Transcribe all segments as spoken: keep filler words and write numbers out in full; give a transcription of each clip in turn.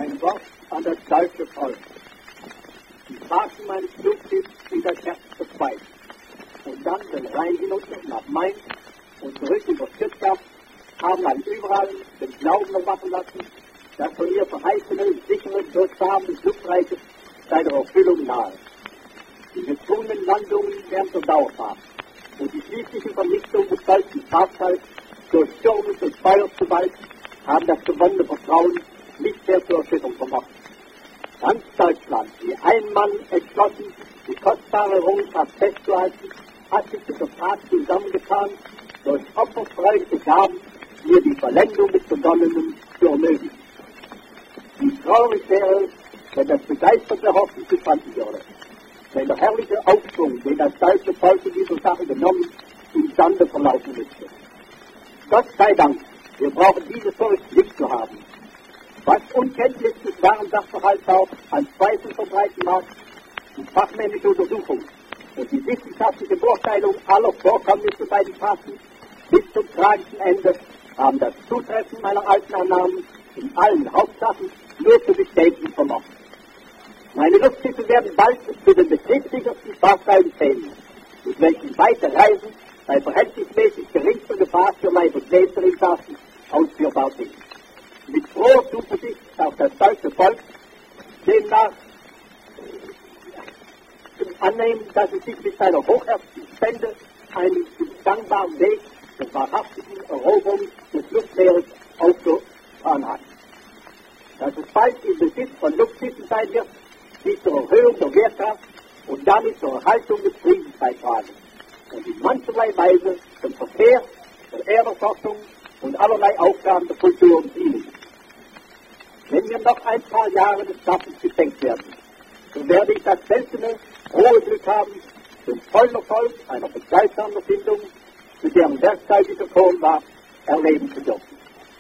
Ein Wort an das deutsche Volk. Die Straßen meines Flugschiffs in das Herz verzweigt und dann den Rhein hinunter nach Mainz und zurück über Stuttgart haben an überall den Glauben erwachen lassen, dass von ihr verheißene, sichere, durchfahrende Flugreiche seiner Erfüllung nahe. Die gezwungenen Landungen während der Dauerfahrt und die schließliche Vernichtung des deutschen Fahrzeils durch Stürmes und Feuersgewalt haben das gewonnene Vertrauen nicht mehr zu erschüttern vermocht. Ganz Deutschland, wie ein Mann entschlossen, die kostbare Errungenschaft festzuhalten, hat sich zu der Tat zusammengetan, durch opferfreudige Gaben mir die Vollendung des Begonnenen zu ermöglichen. Wie traurig wäre es, wenn das begeisterte Hoffen zustanden würde, wenn der herrliche Aufschwung, den das deutsche Volk in dieser Sache genommen, im Sande verlaufen müsste. Gott sei Dank, wir brauchen diese Furcht nicht zu haben. Was Unkenntnis des wahren Sachverhalts auch an Zweifel verbreiten mag, die fachmännische Untersuchung und die wissenschaftliche Beurteilung aller Vorkommnisse bei den Taten bis zum tragischen Ende haben das Zutreffen meiner alten Annahmen in allen Hauptsachen nur zu bestätigen vermocht. Meine Luftschiffe werden bald zu den betriebssichersten Fahrzeugen zählen, mit welchen weite Reisen bei verhältnismäßig geringster Gefahr für Leib und Lebensinsassen ausführbar sind. Mit froher Zuversicht auf das deutsche Volk, demnach annehmen, dass es sich mit seiner hochherzlichen Spende einen gangbaren Weg der wahrhaftigen Eroberung des Luftmeeres aufgetan hat. Dass es bald im Besitz von Luftschiffen sein wird, die zur Erhöhung der Wehrkraft und damit zur Erhaltung des Friedens beitragen und in mancherlei Weise zum Verkehr, der Erderforschung und allerlei Aufgaben der Kultur und dienen. Wenn mir noch ein paar Jahre des Schaffens geschenkt werden, so werde ich das seltene, frohe Glück haben, den vollen Erfolg einer bedeutsamen Erfindung, zu deren Werkzeug ich erkoren war, erleben zu dürfen.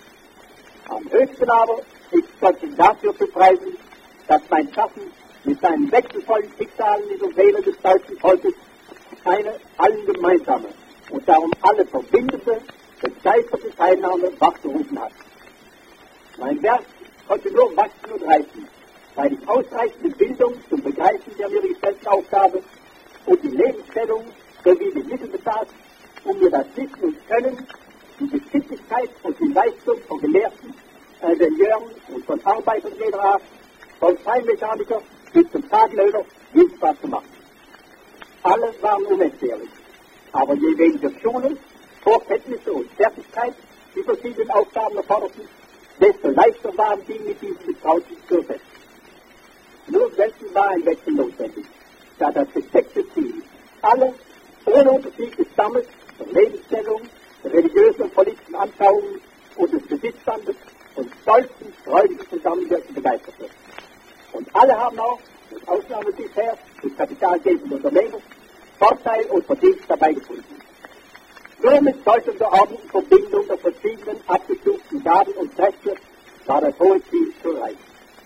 Am höchsten aber ist Gott dafür zu preisen, dass mein Schaffen mit seinen wechselvollen Schicksalen in der Seele des deutschen Volkes eine allen gemeinsame und darum alle verbindende, begeisterte Teilnahme wachgerufen hat. Mein Werk konnte nur wachsen und reifen, weil ich ausreichende Bildung zum Begreifen der mir gestellten Aufgabe und die Lebensstellung sowie die Mittel besaß, um mir das Wissen und Können, die Geschicklichkeit und die Leistung von Gelehrten, Ingenieuren und von Arbeitern jeder Art, von Feinmechaniker bis zum Tagelöhner, dienstbar zu machen. Alle waren unentbehrlich, aber je weniger Schule, Vorkenntnisse und Fertigkeit die verschiedenen Aufgaben erforderten, desto leichter waren die mit diesen Betrauten zu ersetzen. Nur selten war ein Wechsel notwendig, da das gesteckte Ziel alle, ohne Unterschied des Stammes, der Lebensstellung, der religiösen und politischen Anschauungen und des Besitzstandes und stolzen, freudigen Zusammenwirken begeisterte. Und alle haben auch, mit Ausnahme bisher des kapitalgebenden Unternehmers, Vorteil und Verdienst dabei gefunden. Nur mit solcher geordneten Verbindung der verschiedenen abgestuften Gaben und Kräfte war das hohe Ziel zu erreichen.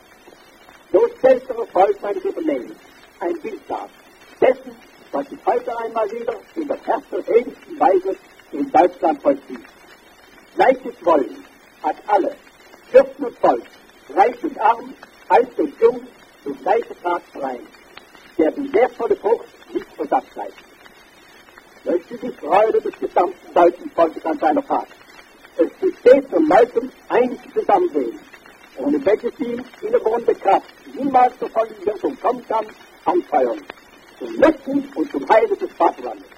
So stellt der Erfolg meines Unternehmens ein Bild dar, dessen, was sich heute einmal wieder in der herzerseligsten Weise in Deutschland vollzieht. Gleiches Wollen hat alle, Fürsten und Volk, reich und arm, alt und jung, durch gleiche Tat vereint, der die wertvolle Frucht nicht versagt bleibt. Möchte die Freude des gesamten deutschen Volkes an seiner Tat. Es besteht von Neuem einig Zusammensehen, ohne welches die innewohnende Kraft niemals zur vollen Wirkung kommen kann, anfeuern, zum Nutzen und zum Heile des Vaterlandes.